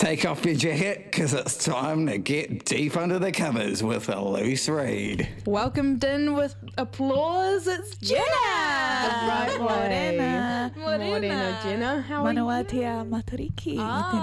Take off your jacket, because it's time to get deep under the covers with a loose read. Welcomed in with applause, it's Jenna! Right way. Morena, Jenna. How are you? Manawatia Matariki.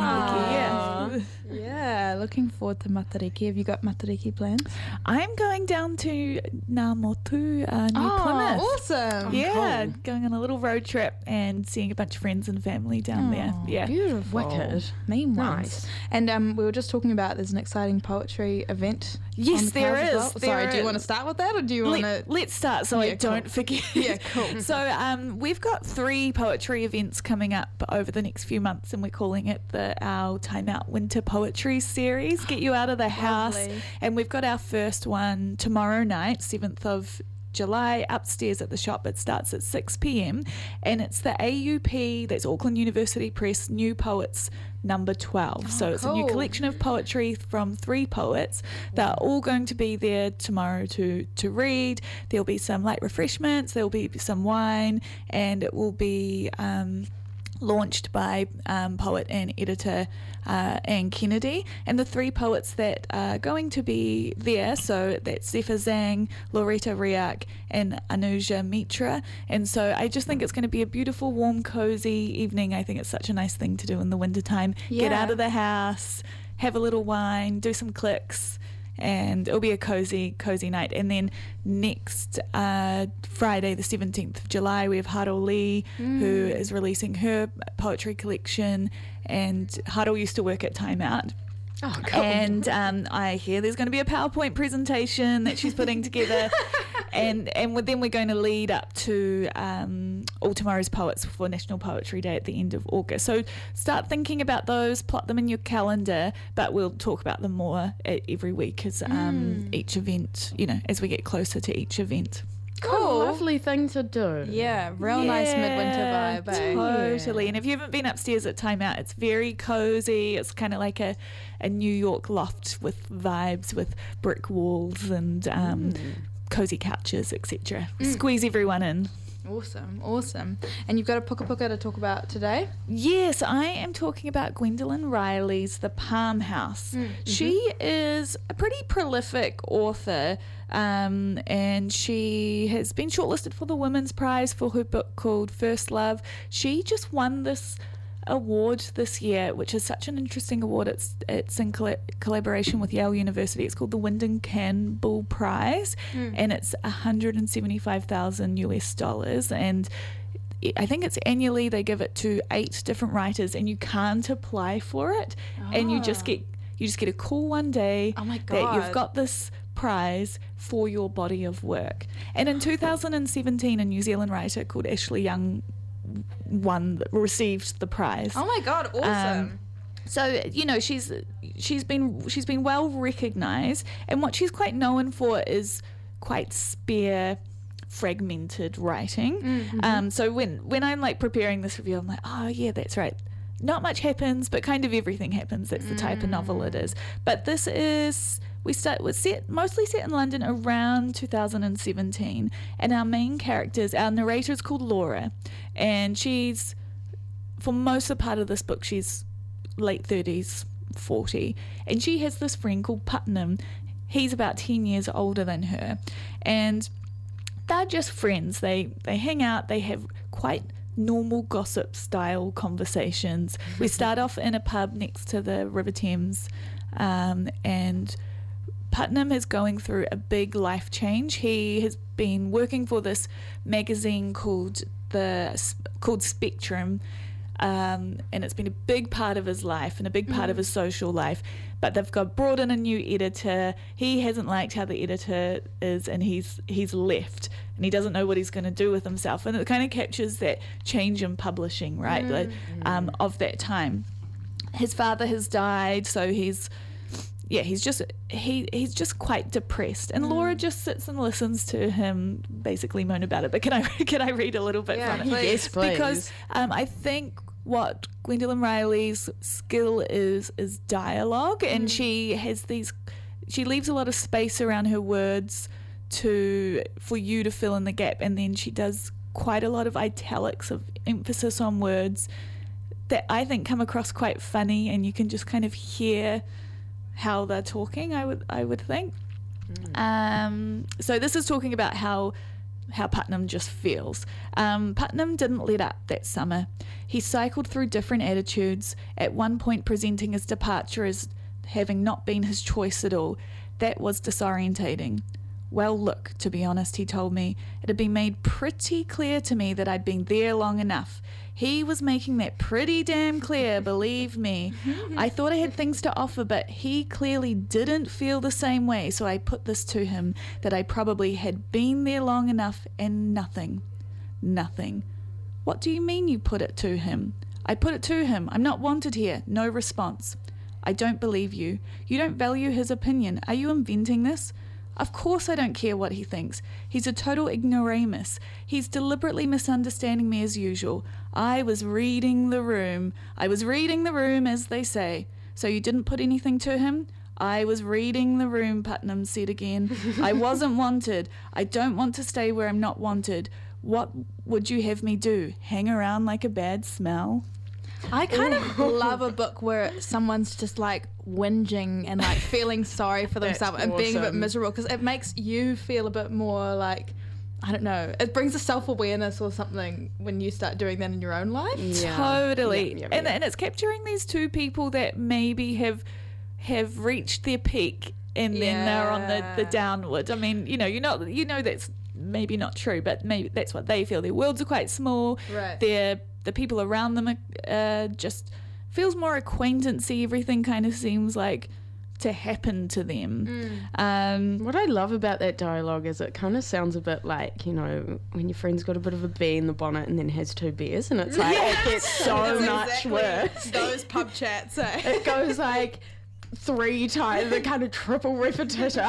Yeah, looking forward to Matariki. Have you got Matariki plans? I'm going down to Ngā Motu, New Plymouth. Awesome! Yeah, going on a little road trip and seeing a bunch of friends and family down there. Yeah. Beautiful. Wicked. Mean ones. Nice. And we were just talking about there's an exciting poetry event. Yes, on the there cards as is. well. There Sorry, do you is. want to start with that or do you want to... Let's start so Yeah, I don't cool. forget. Yeah, cool. So we've got 3 poetry events coming up over the next few months, and we're calling it our Time Out Winter Poetry Series. Get you out of the house. Lovely. And we've got our first one tomorrow night, 7th of July, upstairs at the shop. It starts at 6 p.m. and it's the AUP, that's Auckland University Press, New Poets number 12. So it's a new cool. collection of poetry from 3 poets. They're all going to be there tomorrow to read. There'll be some light refreshments, there'll be some wine, and it will be launched by poet and editor Anne Kennedy. And the 3 poets that are going to be there, so that's Zephyr Zhang, Loretta Riak and Anuja Mitra. And so I just think it's going to be a beautiful, warm, cozy evening. I think it's such a nice thing to do in the wintertime. Get Yeah. out of the house, have a little wine, do some clicks, and it'll be a cozy night. And then next Friday, the 17th of July, we have Haro Lee, who is releasing her poetry collection. And Haro used to work at Time Out. Oh, cool. And I hear there's going to be a PowerPoint presentation that she's putting together. And then we're going to lead up to All Tomorrow's Poets for National Poetry Day at the end of August. So start thinking about those, plot them in your calendar, but we'll talk about them more every week as each event, as we get closer to each event. What a lovely thing to do. Yeah, real nice midwinter vibe. Eh? Totally. And if you haven't been upstairs at Time Out, it's very cozy. It's kind of like a New York loft with vibes, with brick walls and cozy couches, etc. Squeeze everyone in. Awesome. And you've got a puka puka to talk about today? Yes, I am talking about Gwendolyn Riley's The Palm House. She is a pretty prolific author, and she has been shortlisted for the Women's Prize for her book called First Love. She just won this award this year, which is such an interesting award. It's in collaboration with Yale University. It's called the Wyndham Campbell Prize, and it's $175,000 US, and I think it's annually. They give it to 8 different writers, and you can't apply for it, and you just get a call one day Oh my that God. you've got this prize for your body of work. And in 2017, a New Zealand writer called Ashley Young received the prize. Oh my God, awesome. So she's been well recognised, and what she's quite known for is quite spare, fragmented writing. So when I'm like preparing this review, I'm like, oh yeah, that's right. Not much happens, but kind of everything happens. That's the type of novel it is. But this is mostly set in London around 2017, and our main characters, our narrator is called Laura, and she's, for most of the part of this book, she's late 30s, 40, and she has this friend called Putnam. He's about 10 years older than her, and they're just friends. They hang out, they have quite normal gossip style conversations. We start off in a pub next to the River Thames, and Putnam is going through a big life change. He has been working for this magazine called Spectrum, and it's been a big part of his life and a big part of his social life. But they've brought in a new editor. He hasn't liked how the editor is, and he's left, and he doesn't know what he's going to do with himself. And it kind of captures that change in publishing, right, of that time. His father has died, so he's just quite depressed, and Laura just sits and listens to him basically moan about it. But can I read a little bit from it? please. Yes, please. Because I think what Gwendolyn Riley's skill is dialogue, and she leaves a lot of space around her words for you to fill in the gap, and then she does quite a lot of italics of emphasis on words that I think come across quite funny, and you can just kind of hear how they're talking, I would think. So this is talking about how Putnam just feels. Putnam didn't let up that summer. He cycled through different attitudes, at one point presenting his departure as having not been his choice at all. That was disorientating. Well, look, to be honest, he told me, it had been made pretty clear to me that I'd been there long enough. He was making that pretty damn clear, believe me. I thought I had things to offer, but he clearly didn't feel the same way, so I put this to him, that I probably had been there long enough and nothing. Nothing. What do you mean you put it to him? I put it to him. I'm not wanted here. No response. I don't believe you. You don't value his opinion. Are you inventing this? Of course I don't care what he thinks. He's a total ignoramus. He's deliberately misunderstanding me as usual. I was reading the room. I was reading the room, as they say. So you didn't put anything to him? I was reading the room, Putnam said again. I wasn't wanted. I don't want to stay where I'm not wanted. What would you have me do? Hang around like a bad smell? I kind of love a book where someone's just like whinging and like feeling sorry for themselves and being a bit miserable, because it makes you feel a bit more like, I don't know, it brings a self-awareness or something when you start doing that in your own life. Yeah. Totally. Yeah. And it's capturing these two people that maybe have reached their peak and then they're on the downward. I mean, you know that's maybe not true, but maybe that's what they feel. Their worlds are quite small. Right. The people around them are just feels more acquaintancey. Everything kind of seems like to happen to them. What I love about that dialogue is it kind of sounds a bit like, you know, when your friend's got a bit of a bee in the bonnet and then has two beers, and it's like, it gets so much worse. Those pub chats, eh? It goes like 3 times, the kind of triple repetition.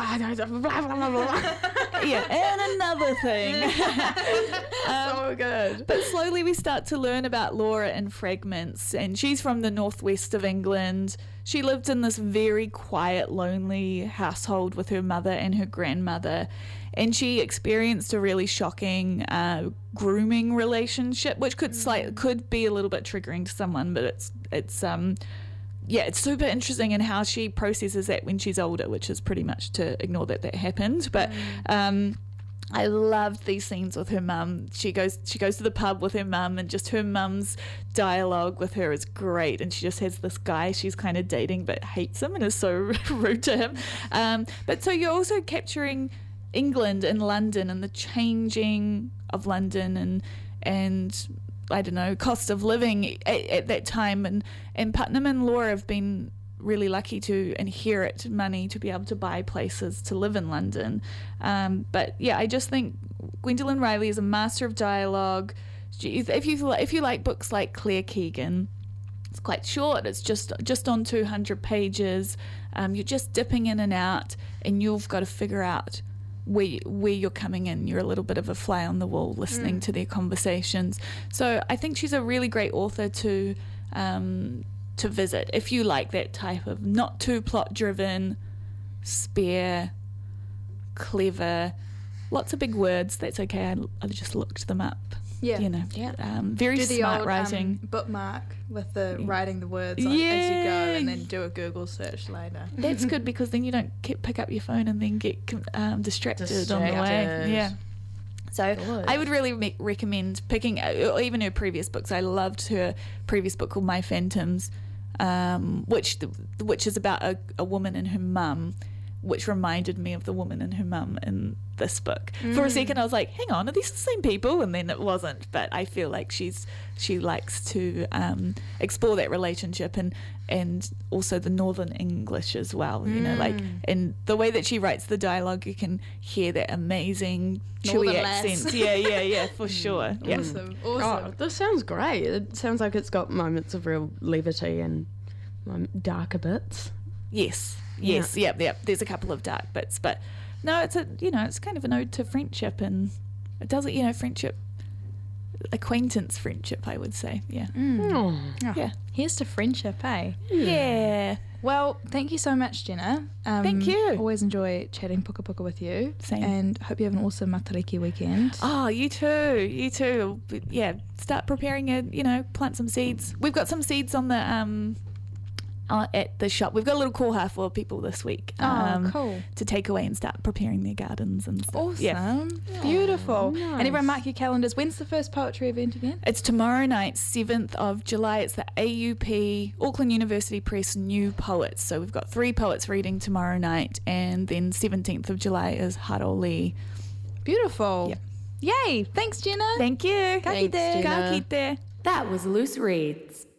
Yeah, and another thing. So good. But slowly we start to learn about Laura in fragments, and she's from the northwest of England. She lived in this very quiet, lonely household with her mother and her grandmother, and she experienced a really shocking grooming relationship, which could be a little bit triggering to someone, but it's super interesting in how she processes that when she's older, which is pretty much to ignore that happened. But I loved these scenes with her mum. She goes to the pub with her mum, and just her mum's dialogue with her is great. And she just has this guy she's kind of dating but hates him and is so rude to him. But so you're also capturing England and London and the changing of London and I don't know, cost of living at that time, and Putnam and Laura have been really lucky to inherit money to be able to buy places to live in London. But yeah, I just think Gwendolyn Riley is a master of dialogue. If you like books like Claire Keegan, it's quite short. It's just on 200 pages. You're just dipping in and out, and you've got to figure out where you're coming in. You're a little bit of a fly on the wall listening to their conversations. So I think she's a really great author to visit if you like that type of not too plot driven, spare, clever, lots of big words. That's okay. I just looked them up. Yeah. You know, very do the smart old, writing. Bookmark with the writing the words on as you go, and then do a Google search later. That's good, because then you don't pick up your phone and then get distracted on the way. Yeah. So Good. I would really recommend picking, or even her previous books. I loved her previous book called My Phantoms, which is about a woman and her mum, which reminded me of the woman and her mum in this book. For a second I was like, hang on, are these the same people? And then it wasn't. But I feel like she likes to explore that relationship and also the Northern English as well, you know, like, and the way that she writes the dialogue, you can hear that amazing chewy Northern lass. accent. Yeah, for sure. Yeah. Awesome. Oh, this sounds great. It sounds like it's got moments of real levity and darker bits. Yes. There's a couple of dark bits, but no, it's kind of an ode to friendship, and it does it, friendship, acquaintance friendship, I would say. Yeah. Oh. Yeah. Here's to friendship, eh? Yeah. Well, thank you so much, Jenna. Thank you. Always enjoy chatting puka puka with you. Same. And hope you have an awesome Matariki weekend. Oh, you too. Yeah, start preparing plant some seeds. We've got some seeds on the at the shop. We've got a little koha for people this week. Cool. To take away and start preparing their gardens and stuff. Awesome. Yeah. Beautiful. Nice. And everyone mark your calendars. When's the first poetry event again? It's tomorrow night, 7th of July. It's the AUP, Auckland University Press New Poets. So we've got 3 poets reading tomorrow night, and then 17th of July is Haro Lee. Beautiful. Yeah. Yay. Thanks, Jenna. Thank you. Thanks, Jenna. Ka kite. That was Loose Reads.